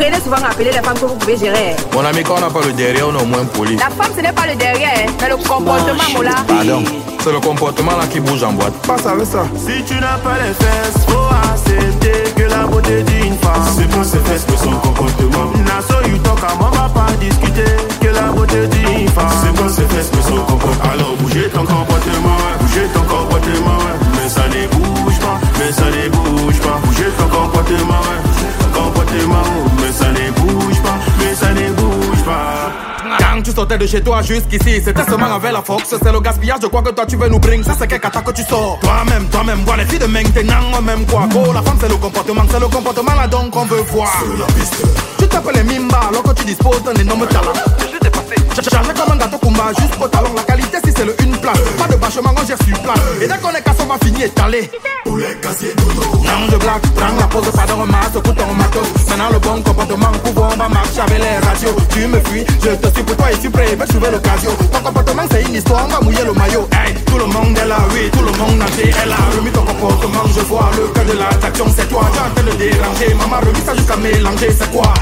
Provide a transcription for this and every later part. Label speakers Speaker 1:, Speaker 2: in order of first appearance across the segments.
Speaker 1: traînez souvent à appeler les femmes que vous pouvez gérer.
Speaker 2: Mon ami, quand on n'a pas le derrière, on est au moins poli.
Speaker 1: La femme, ce n'est pas le derrière, mais le comportement, Mola.
Speaker 2: Pardon, c'est le comportement là qui bouge en boîte. Passe avec ça.
Speaker 3: Si tu n'as pas les fesses, faut accepter que la beauté d'une femme, c'est pas ses fesses mais son comportement. Naso you talk, on va pas discuter que la beauté d'une femme, c'est pas ses fesses mais son comportement. Alors bougez ton comportement, bougez ton comportement, mais ça ne bouge pas, mais ça ne bouge pas. Bougez ton comportement, mais ça ne bouge pas, mais ça ne bouge pas.
Speaker 2: Quand tu sortais de chez toi jusqu'ici, c'était seulement avec la force. C'est le gaspillage, je crois que toi tu veux nous bring. Ça c'est quel cata que tu sors. Toi-même, vois les filles de maintenant, même quoi. Oh, la femme c'est le comportement là donc on veut voir. Tu t'appelles les Mimba alors que tu disposes d'un énorme talent. Chargé comme un gâteau Kumba, juste au talon. La qualité si c'est le une place. Pas de bâchement, on gère sur place. Et dès qu'on est cassé, on va finir étalé. Non de blague, prends la pause, pas de remasse, écoute ton matos. Maintenant le bon comportement, pouvoir on va marcher avec les radios. Tu me fuis, je te suis pour toi et tu prêt, va trouver l'occasion. Ton comportement c'est une histoire, on va mouiller le maillot. Hey, tout le monde est là, oui, tout le monde entier est là. Remis ton comportement, je vois le cœur de l'attraction, c'est toi. J'ai en train de déranger, maman remis ça jusqu'à mélanger, c'est quoi?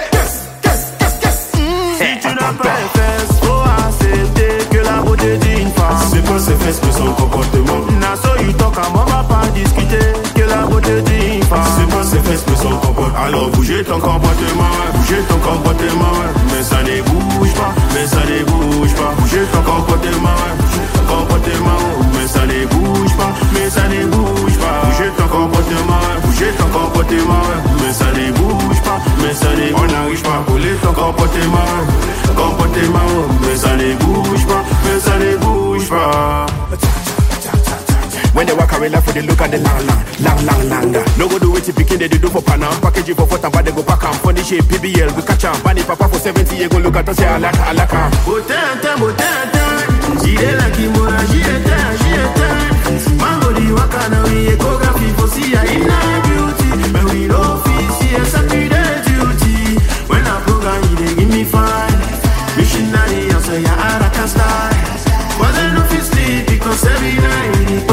Speaker 3: Si tu n'as pas les fesses, faut accepter que la beauté d'une femme, c'est pas ses fesses mais son comportement. Naso you talk, on va pas discuter que la beauté d'une femme, c'est pas ses fesses mais son comportement. Alors bougez ton comportement, mais ça ne bouge pas, mais ça ne bouge pas. Bougez ton comportement, mais ça ne bouge pas, mais ça ne bouge pas. Bougez ton comportement, mais ça ne bouge pas, mais ça ne. On n'arrive pas à coller ton comportement, mais ça ne bouge pas, mais ça ne bouge pas.
Speaker 4: When they walk away left with the look at the lang. No go do it if you they do for pana. Package it for 4 and they go pack am. Funny shape PBL we catch am. Bunny papa for 70 you go look at us say alaka.
Speaker 3: Botanta. Jire la kimura, jire. Mango di wakana we ecography for see ya inner beauty. But we don't feel see a sacred duty. When I program they give me fine. Missionary answer ya Arakan style. But I no fit sleep because every night.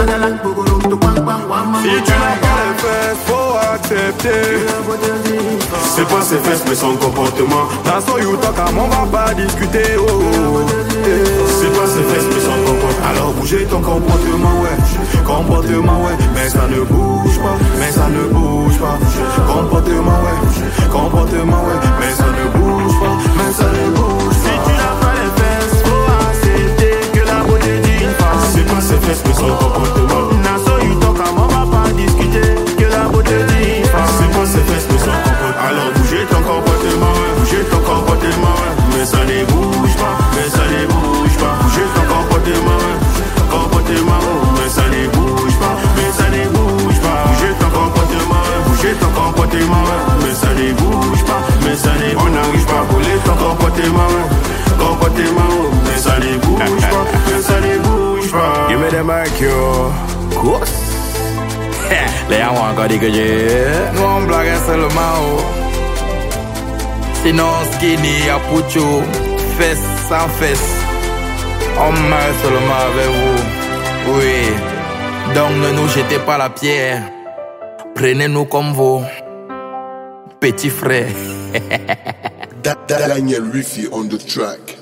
Speaker 4: Si tu n'as pas les fesses, faut accepter.
Speaker 3: C'est pas ses fesses mais son comportement.
Speaker 4: Dans son you-talk, on va pas discuter.
Speaker 3: C'est pas ses fesses mais son comportement.
Speaker 4: Alors bougez ton comportement, ouais. Mais ça ne bouge pas, mais ça ne bouge pas. Comportement, ouais. Mais ça ne bouge pas, mais ça ne bouge pas.
Speaker 3: Si tu n'as pas les fesses, faut accepter que la beauté d'une femme, c'est pas ses fesses mais son comportement. Naso you talk, on va pas discuter que la beauté d'une femme, c'est pas ses fesses mais son comportement. Alors bougez ton comportement, mais ça ne bouge pas, mais ça ne bouge pas. Bougez ton comportement, mais ça ne bouge pas, mais ça ne bouge pas. Bougez ton comportement, mais ça ne bouge pas, mais ça ne. On n'arrive pas à voler ton comportement, mais ça ne bouge pas, mais ça ne bouge pas.
Speaker 4: Give me the mic, yo. Course.
Speaker 2: Les gens vont encore dire que nous on blague seulement. Sinon skinny à Pucho, fesse sans fesse. On marche seulement avec vous. Oui. Donc ne nous jetez pas la pierre. Prenez-nous comme vos petits frères.
Speaker 5: Daniel Riffy on the track.